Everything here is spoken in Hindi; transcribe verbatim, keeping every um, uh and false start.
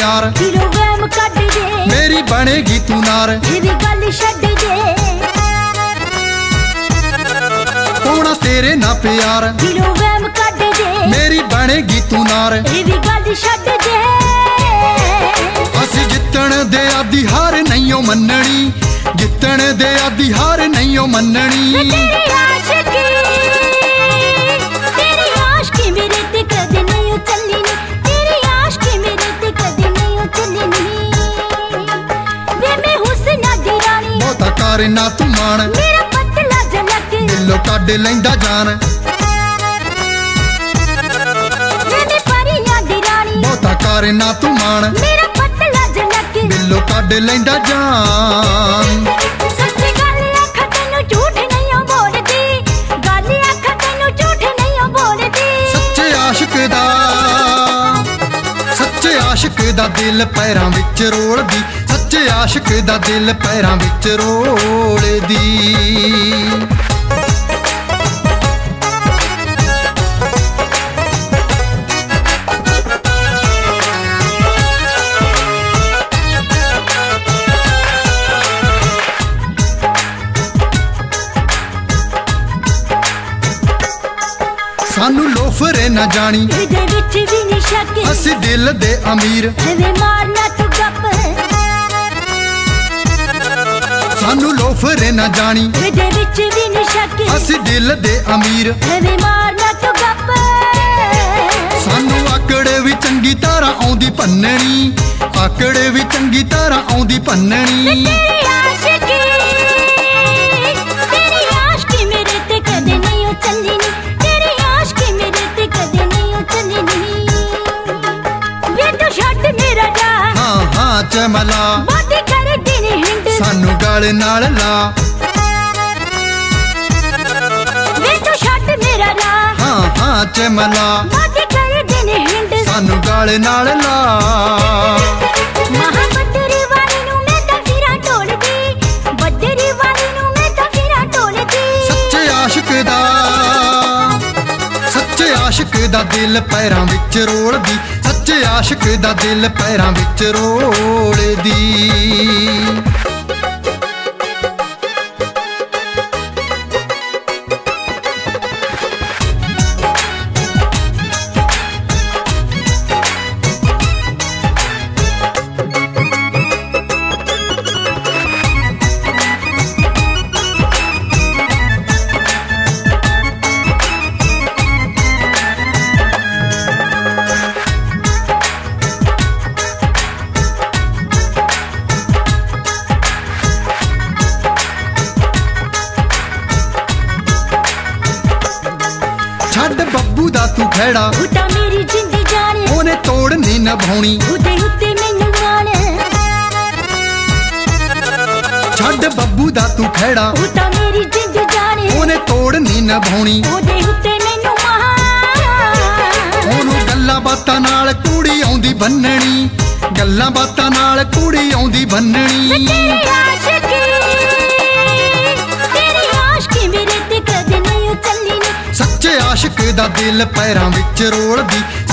प्यार दिलों वहम कट दे मेरी बनेगी तू नार ये भी गल छड्ड दे होना तेरे ना प्यार दिलों वहम कट दे मेरी बनेगी तू नार ये भी गल छड्ड दे असी जितण दे आदि हार नहीं मननी जितण दे आदि हार नहीं मननी तेरी आशिकी तेरी आशिकी मेरे ते कदे नहीं चली नी तेरी आशिकी मेरे ते कदे नहीं चली नी वे मैं हुस्ना दी रानी बहुता कर ना तू मान मेरा पतला झलक दिलों कढ लैंदा जान वे मैं परियां दी रानी बहुता कर ना तू मान मेरा पतला झलक दिलों कढ लैंदा जान सच्ची गल आखां तैनूं झूठ नहीं बोलदी गल आखां तैनूं झूठ नहीं बोलदी सच्चे आशिक दा सच्चे आशिक दा दिल पैरां विच रोलदी सच्चे आशिक दा दिल पैरां विच रोलदी सानू लोफरे ना जानी इहदे विच भी नी शक असी दिल दे अमीर एवें मारना तू गप सानू लोफरे ना जानी इहदे विच भी नी शक असी दिल दे अमीर एवें मारना तू गप सानू आकड़े भी चंगी तरह आउंदी भन्नणी आकड़े भी चंगी तरह आउंदी भन्नणी तेरी आशिकी तेरी आशिकी मेरे ते कदे नहीं चली नी तेरी आशिकी मेरे ते कदे नहीं चली नी वे तू छड्ड मेरा जा हाँ हाँ चमला बातें कर दिन हिंद सानू गल नाल ला वे तू छड्ड मेरा जा हाँ हाँ चमला बातें कर दिन हिंद सानू गल नाल ला महाबद्दरी वाली नू मैं तां फिरां ढोलदी बद्दरी वाली नू मैं तां फिरां ढोलदी सच्चे आशिक दा सच्चे आशिक दा दिल पैरां विच रोलदी सच्चे आशिक दा दिल पैरां विच रोलदी छड्ड बब्बू दा तू खैड़ा उता मेरी जिंद जान ओने तोड़ नहीं निभाउणी उते उते मैनू मान छड्ड बब्बू दा तू खैड़ा उता मेरी जिंद जान ओने तोड़ नहीं निभाउणी उते उते मैनू मान ओनू गल्लां बातां नाल कूड़ी आउंदी भन्नणी गल्लां बातां नाल कूड़ी आउंदी भन्नणी तेरी आशिकी तेरी आशिकी मेरे ते कदे नहीं चली नी सच्चे आशिक दा दिल पैरां विच रोलदी